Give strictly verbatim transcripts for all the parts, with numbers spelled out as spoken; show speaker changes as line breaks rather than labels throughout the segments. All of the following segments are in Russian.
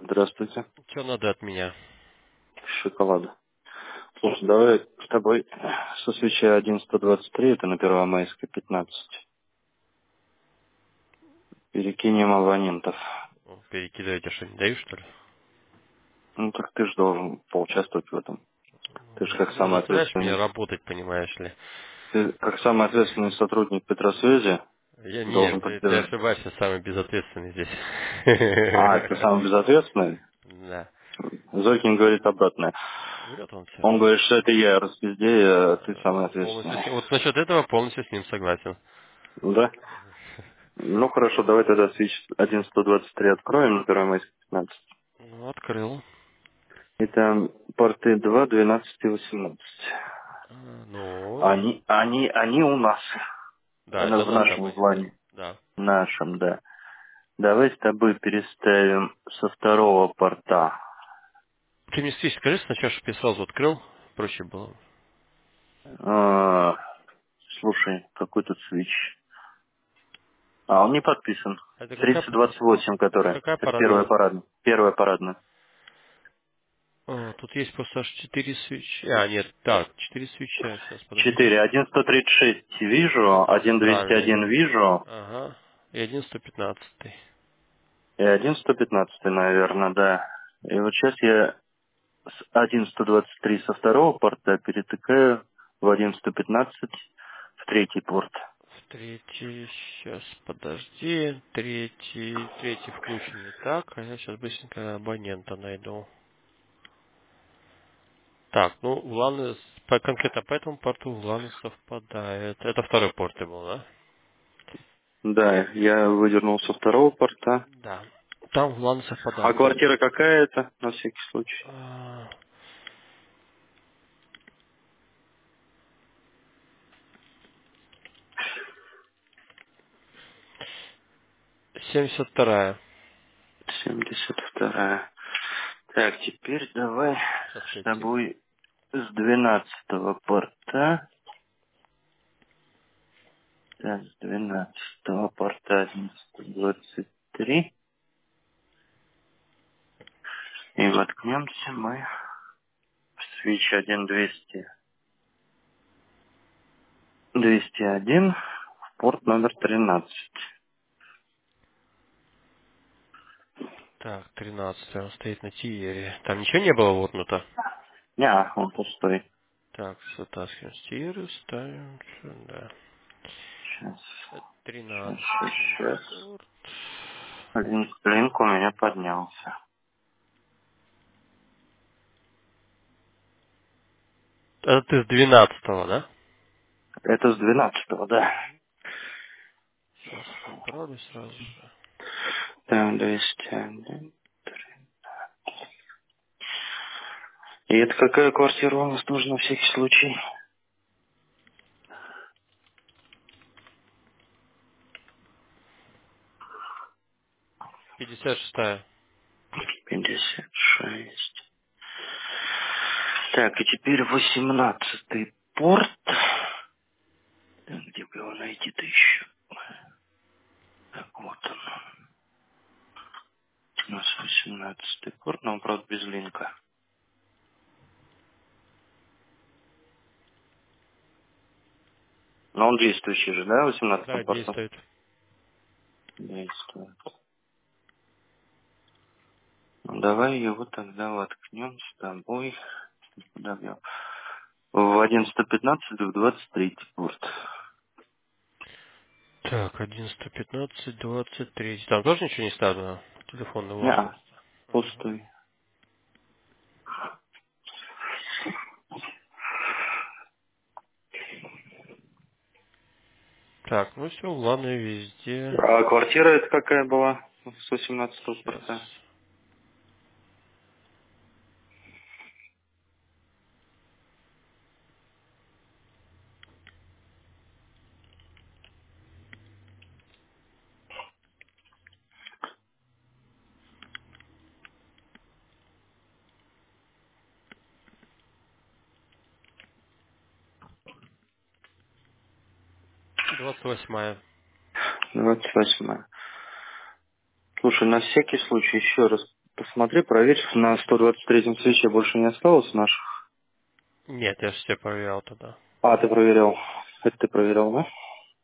Здравствуйте.
Что надо от меня?
Шоколада. Слушай, давай с тобой со свечи один сто двадцать три, это на Первомайской пятнадцать. Перекинем абонентов.
О, перекидываете, что не даю, что ли?
Ну так ты же должен поучаствовать в этом. Ты же
Ну,
как
ты
самый
заставляешь
ответственный,
меня работать, понимаешь ли.
ты как самый ответственный сотрудник Петросвязи
Я
должен
нет, ты, ты
поддержать.
ошибаешься, самый безответственный здесь.
А, ты самый безответственный?
Да.
Зойкин говорит обратное.
Врет он все.
Он говорит, что это я распиздею, а ты самый
Полностью
ответственный.
с ним. Вот насчет этого полностью с ним согласен.
Да? Ну хорошо, давай тогда свич один сто двадцать три откроем на Первомайской пятнадцать.
Ну, открыл.
Это порты два, двенадцать и восемнадцать.
А, ну,
Они, они, они у нас.
да,
Она
это
в
наш
нашем
абонент.
плане.
Да.
Нашем, да. Давай с тобой переставим со второго порта.
Ты мне свич скажи сначала, чтобы я сразу открыл. Проще было.
А, слушай, какой тут свич. А, он не подписан.
Это какая,
тридцать двадцать восемь,
это
которая.
какая
Это первая
парадная?
парадная. Первая парадная.
А, тут есть просто аж четыре свечи. А, нет, так, четыре свеча. Сейчас, подожди.
Четыре. один сто тридцать шесть вижу,
Это
один двести
центральный.
один вижу,
Ага. И один сто пятнадцатый.
и один сто пятнадцать, наверное, да. И вот сейчас я с один сто двадцать три со второго порта перетыкаю в один сто пятнадцать в третий порт.
В третий, сейчас, подожди. Третий, третий включен не так, а я сейчас быстренько абонента найду. Так, ну, Уланы, с- по, конкретно по этому порту Уланы совпадает. Это второй порт и был, да?
Да, я выдернул со второго порта.
Да. Там Уланы
А
совпадает. То есть,
квартира какая это, на всякий случай?
а, семьдесят вторая.
семьдесят вторая. Так, теперь давай
Сейчас
с
найти.
тобой с двенадцатого порта. Так, с двенадцатого порта сто двадцать три. И воткнемся мы в свич один двести. двести один. Порт номер тринадцать.
Так, тринадцатый, он стоит на тиере. Там ничего не было вотнуто?
Не, он пустой.
Так, вытаскиваем с тиеры, ставим сюда.
Сейчас, сейчас, сейчас,
Тринадцатый
сейчас.
порт.
Линк, линк у меня поднялся.
Это ты с двенадцатого, да?
Это с двенадцатого, да.
Сейчас отправлю сразу же.
Там двести один. И это какая квартира у нас нужна на всякий случай?
пятьдесят шестая.
пятьдесят шесть. Так, и теперь восемнадцатый порт. Так, где бы его найти-то еще? Так, вот он. У нас восемнадцатый порт, но он, правда, без линка. Но он действующий же, да,
Да,
восемнадцатым портом?
действует.
Действует. Ну, давай его тогда воткнем с тобой. Куда я? В одиннадцать пятнадцать в двадцать третий порт.
Так, одиннадцать, пятнадцать, двадцать три. Там тоже ничего не сказано? Телефонный улан
Не,
просто. Мгм.
пустой.
Так, ну все, уланы везде.
А квартира это какая была с восемнадцатого
Сейчас.
порта?
двадцать восьмая.
двадцать восьмая. Слушай, на всякий случай еще раз Посмотри, проверь, на сто двадцать третьем свече больше не осталось наших.
Нет, я же все проверял тогда.
А, ты проверял. Это ты проверял, да?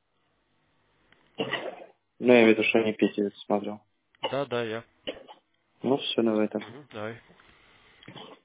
Ну, я имею в виду, что не Петя это смотрел.
Да, да, я.
Ну, все, давай так.
Угу, давай.